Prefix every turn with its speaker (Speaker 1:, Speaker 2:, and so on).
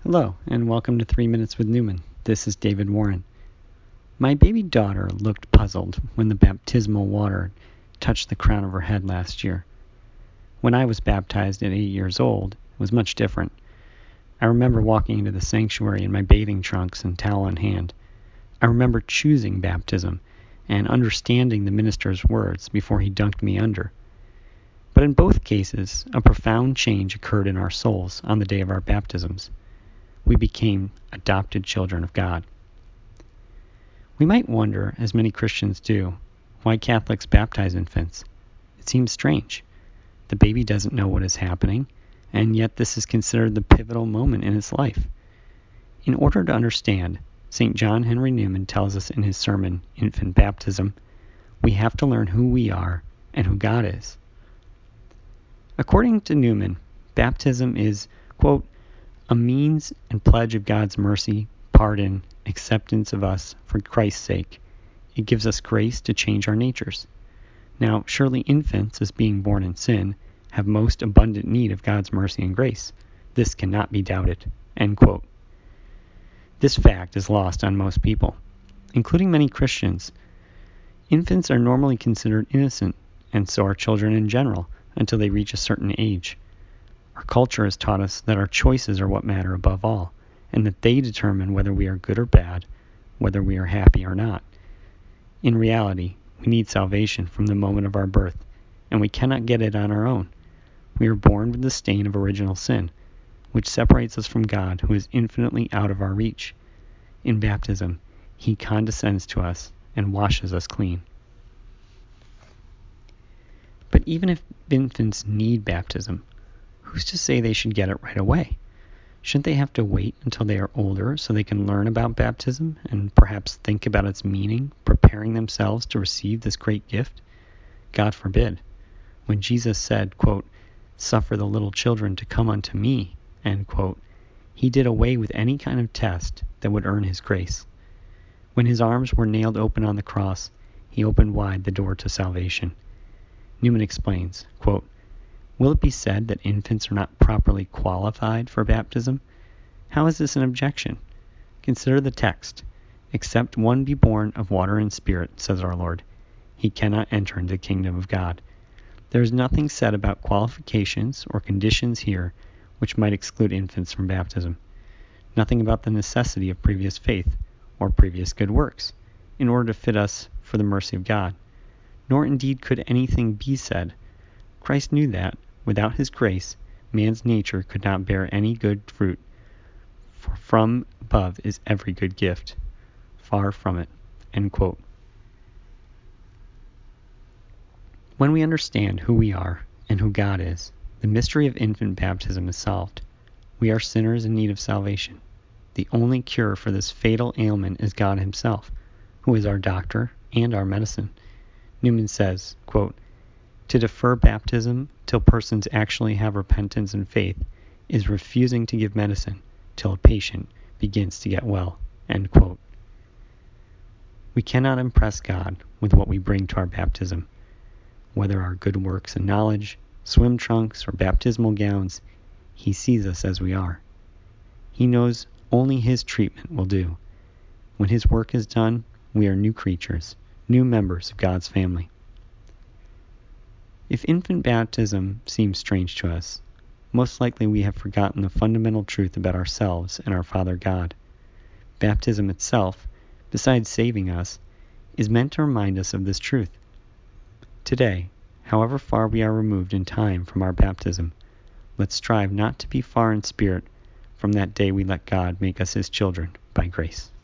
Speaker 1: Hello, and welcome to 3 Minutes with Newman. This is David Warren. My baby daughter looked puzzled when the baptismal water touched the crown of her head last year. When I was baptized at 8 years old, it was much different. I remember walking into the sanctuary in my bathing trunks and towel in hand. I remember choosing baptism and understanding the minister's words before he dunked me under. But in both cases, a profound change occurred in our souls on the day of our baptisms. We became adopted children of God. We might wonder, as many Christians do, why Catholics baptize infants. It seems strange. The baby doesn't know what is happening, and yet this is considered the pivotal moment in its life. In order to understand, St. John Henry Newman tells us in his sermon, Infant Baptism, we have to learn who we are and who God is. According to Newman, baptism is, quote, a means and pledge of God's mercy, pardon, acceptance of us for Christ's sake. It gives us grace to change our natures. Now, surely infants, as being born in sin, have most abundant need of God's mercy and grace. This cannot be doubted. End quote. This fact is lost on most people, including many Christians. Infants are normally considered innocent, and so are children in general, until they reach a certain age. Our culture has taught us that our choices are what matter above all, and that they determine whether we are good or bad, whether we are happy or not. In reality, we need salvation from the moment of our birth, and we cannot get it on our own. We are born with the stain of original sin, which separates us from God, who is infinitely out of our reach. In baptism, He condescends to us and washes us clean. But even if infants need baptism, who's to say they should get it right away? Shouldn't they have to wait until they are older so they can learn about baptism and perhaps think about its meaning, preparing themselves to receive this great gift? God forbid. When Jesus said, quote, suffer the little children to come unto me, end quote, He did away with any kind of test that would earn His grace. When His arms were nailed open on the cross, He opened wide the door to salvation. Newman explains, quote, will it be said that infants are not properly qualified for baptism? How is this an objection? Consider the text. Except one be born of water and spirit, says our Lord, he cannot enter into the kingdom of God. There is nothing said about qualifications or conditions here which might exclude infants from baptism. Nothing about the necessity of previous faith or previous good works in order to fit us for the mercy of God. Nor indeed could anything be said. Christ knew that, without His grace, man's nature could not bear any good fruit, for from above is every good gift. Far from it. End quote. When we understand who we are and who God is, the mystery of infant baptism is solved. We are sinners in need of salvation. The only cure for this fatal ailment is God Himself, who is our doctor and our medicine. Newman says, quote, to defer baptism till persons actually have repentance and faith is refusing to give medicine till a patient begins to get well. End quote. We cannot impress God with what we bring to our baptism. Whether our good works and knowledge, swim trunks, or baptismal gowns, He sees us as we are. He knows only His treatment will do. When His work is done, we are new creatures, new members of God's family. If infant baptism seems strange to us, most likely we have forgotten the fundamental truth about ourselves and our Father God. Baptism itself, besides saving us, is meant to remind us of this truth. Today, however far we are removed in time from our baptism, let's strive not to be far in spirit from that day we let God make us His children by grace.